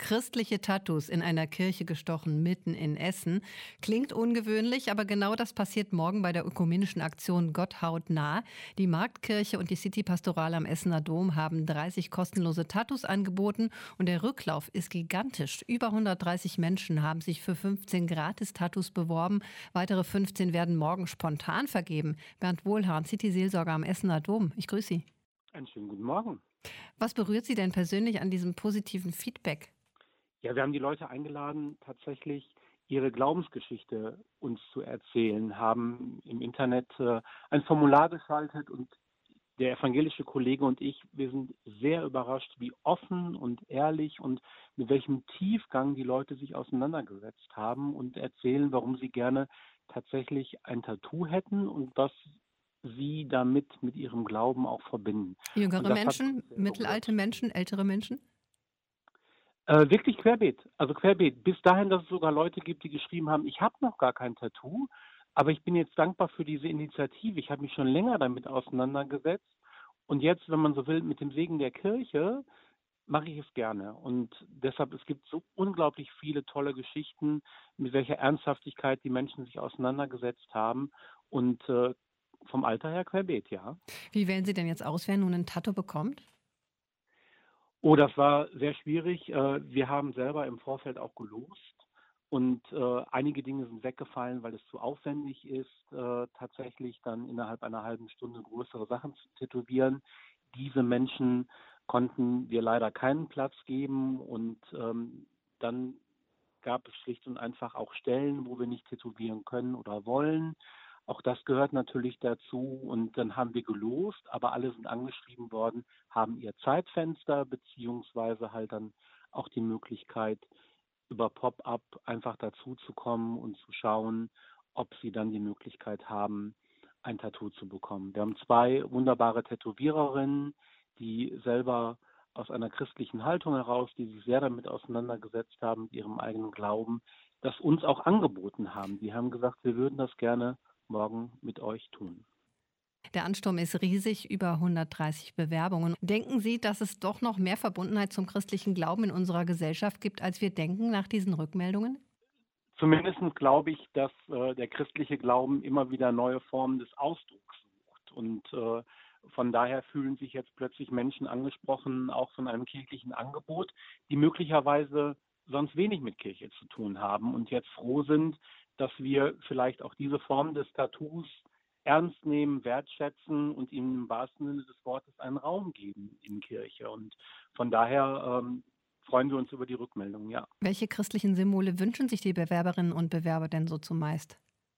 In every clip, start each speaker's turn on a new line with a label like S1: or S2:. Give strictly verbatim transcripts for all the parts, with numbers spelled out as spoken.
S1: Christliche Tattoos in einer Kirche gestochen, mitten in Essen. Klingt ungewöhnlich, aber genau das passiert morgen bei der ökumenischen Aktion Gott haut nah. Die Marktkirche und die City-Pastoral am Essener Dom haben dreißig kostenlose Tattoos angeboten und der Rücklauf ist gigantisch. Über hundertdreißig Menschen haben sich für fünfzehn Gratis-Tattoos beworben. Weitere fünfzehn werden morgen spontan vergeben. Bernd Wohlhahn, City-Seelsorger am Essener Dom. Ich grüße Sie.
S2: Einen schönen guten Morgen.
S1: Was berührt Sie denn persönlich an diesem positiven Feedback?
S2: Ja, wir haben die Leute eingeladen, tatsächlich ihre Glaubensgeschichte uns zu erzählen, haben im Internet äh, ein Formular geschaltet und der evangelische Kollege und ich, wir sind sehr überrascht, wie offen und ehrlich und mit welchem Tiefgang die Leute sich auseinandergesetzt haben und erzählen, warum sie gerne tatsächlich ein Tattoo hätten und was sie damit mit ihrem Glauben auch verbinden. Und
S1: Jüngere
S2: das hat uns
S1: Menschen,
S2: sehr
S1: mittelalte
S2: berührt.
S1: Menschen, ältere Menschen?
S2: Äh, wirklich querbeet, also querbeet. Bis dahin, dass es sogar Leute gibt, die geschrieben haben, ich habe noch gar kein Tattoo, aber ich bin jetzt dankbar für diese Initiative. Ich habe mich schon länger damit auseinandergesetzt und jetzt, wenn man so will, mit dem Segen der Kirche mache ich es gerne. Und deshalb, es gibt so unglaublich viele tolle Geschichten, mit welcher Ernsthaftigkeit die Menschen sich auseinandergesetzt haben und äh, vom Alter her querbeet, ja.
S1: Wie wählen Sie denn jetzt aus, wer nun ein Tattoo bekommt?
S2: Oh, das war sehr schwierig. Äh, Wir haben selber im Vorfeld auch gelost und äh, einige Dinge sind weggefallen, weil es zu aufwendig ist, äh, tatsächlich dann innerhalb einer halben Stunde größere Sachen zu tätowieren. Diese Menschen konnten wir leider keinen Platz geben und ähm, dann gab es schlicht und einfach auch Stellen, wo wir nicht tätowieren können oder wollen. Auch das gehört natürlich dazu und dann haben wir gelost, aber alle sind angeschrieben worden, haben ihr Zeitfenster beziehungsweise halt dann auch die Möglichkeit, über Pop-up einfach dazu zu kommen und zu schauen, ob sie dann die Möglichkeit haben, ein Tattoo zu bekommen. Wir haben zwei wunderbare Tätowiererinnen, die selber aus einer christlichen Haltung heraus, die sich sehr damit auseinandergesetzt haben, mit ihrem eigenen Glauben, das uns auch angeboten haben. Die haben gesagt, wir würden das gerne morgen mit euch tun.
S1: Der Ansturm ist riesig, über hundertdreißig Bewerbungen. Denken Sie, dass es doch noch mehr Verbundenheit zum christlichen Glauben in unserer Gesellschaft gibt, als wir denken nach diesen Rückmeldungen?
S2: Zumindest glaube ich, dass äh, der christliche Glauben immer wieder neue Formen des Ausdrucks sucht. Und äh, von daher fühlen sich jetzt plötzlich Menschen angesprochen, auch von einem kirchlichen Angebot, die möglicherweise sonst wenig mit Kirche zu tun haben und jetzt froh sind, dass wir vielleicht auch diese Form des Tattoos ernst nehmen, wertschätzen und ihnen im wahrsten Sinne des Wortes einen Raum geben in Kirche. Und von daher ähm, freuen wir uns über die Rückmeldung, ja.
S1: Welche christlichen Symbole wünschen sich die Bewerberinnen und Bewerber denn so zumeist?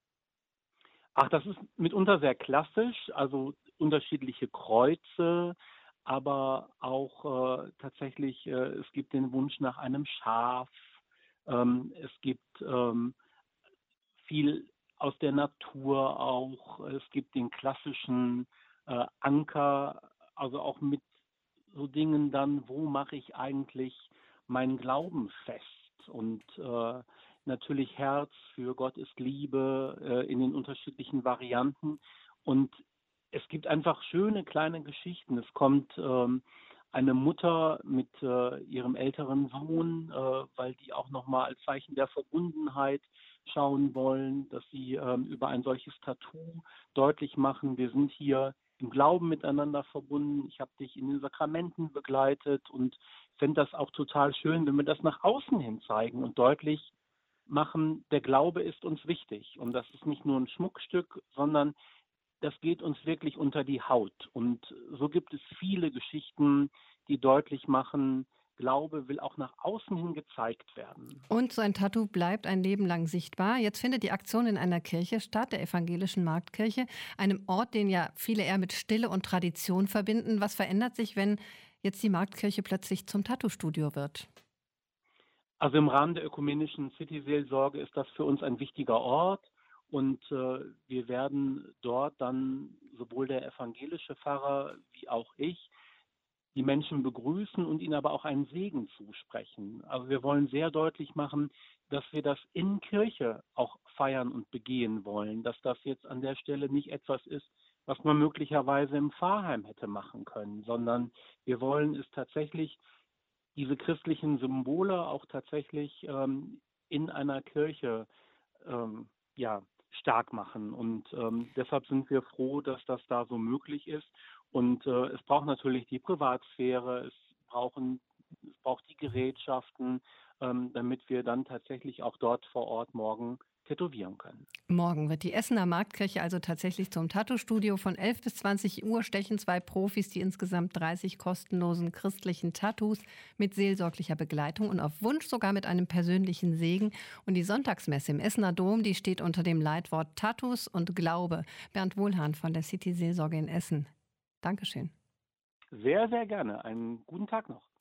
S2: Ach, das ist mitunter sehr klassisch, also unterschiedliche Kreuze, aber auch äh, tatsächlich, äh, es gibt den Wunsch nach einem Schaf, ähm, es gibt ähm, viel aus der Natur auch, es gibt den klassischen äh, Anker, also auch mit so Dingen dann, wo mache ich eigentlich meinen Glauben fest? Und äh, natürlich Herz für Gott ist Liebe äh, in den unterschiedlichen Varianten. Und es gibt einfach schöne kleine Geschichten. Es kommt ähm, eine Mutter mit äh, ihrem älteren Sohn, äh, weil die auch nochmal als Zeichen der Verbundenheit schauen wollen, dass sie ähm, über ein solches Tattoo deutlich machen, wir sind hier im Glauben miteinander verbunden. Ich habe dich in den Sakramenten begleitet und fände das auch total schön, wenn wir das nach außen hin zeigen und deutlich machen, der Glaube ist uns wichtig. Und das ist nicht nur ein Schmuckstück, sondern das geht uns wirklich unter die Haut. Und so gibt es viele Geschichten, die deutlich machen, Glaube will auch nach außen hin gezeigt werden.
S1: Und so ein Tattoo bleibt ein Leben lang sichtbar. Jetzt findet die Aktion in einer Kirche statt, der evangelischen Marktkirche, einem Ort, den ja viele eher mit Stille und Tradition verbinden. Was verändert sich, wenn jetzt die Marktkirche plötzlich zum Tattoo-Studio wird?
S2: Also im Rahmen der ökumenischen City-Seelsorge ist das für uns ein wichtiger Ort und äh, wir werden dort dann sowohl der evangelische Pfarrer wie auch ich die Menschen begrüßen und ihnen aber auch einen Segen zusprechen. Also wir wollen sehr deutlich machen, dass wir das in Kirche auch feiern und begehen wollen, dass das jetzt an der Stelle nicht etwas ist, was man möglicherweise im Pfarrheim hätte machen können, sondern wir wollen es tatsächlich diese christlichen Symbole auch tatsächlich ähm, in einer Kirche ähm, ja, stark machen. Und ähm, deshalb sind wir froh, dass das da so möglich ist. Und äh, es braucht natürlich die Privatsphäre, es brauchen, es braucht die Gerätschaften, ähm, damit wir dann tatsächlich auch dort vor Ort morgen tätowieren können.
S1: Morgen wird die Essener Marktkirche also tatsächlich zum Tattoo-Studio. Von elf bis zwanzig Uhr stechen zwei Profis die insgesamt dreißig kostenlosen christlichen Tattoos mit seelsorglicher Begleitung und auf Wunsch sogar mit einem persönlichen Segen. Und die Sonntagsmesse im Essener Dom, die steht unter dem Leitwort Tattoos und Glaube. Bernd Wohlhahn von der City Seelsorge in Essen. Dankeschön.
S2: Sehr, sehr gerne. Einen guten Tag noch.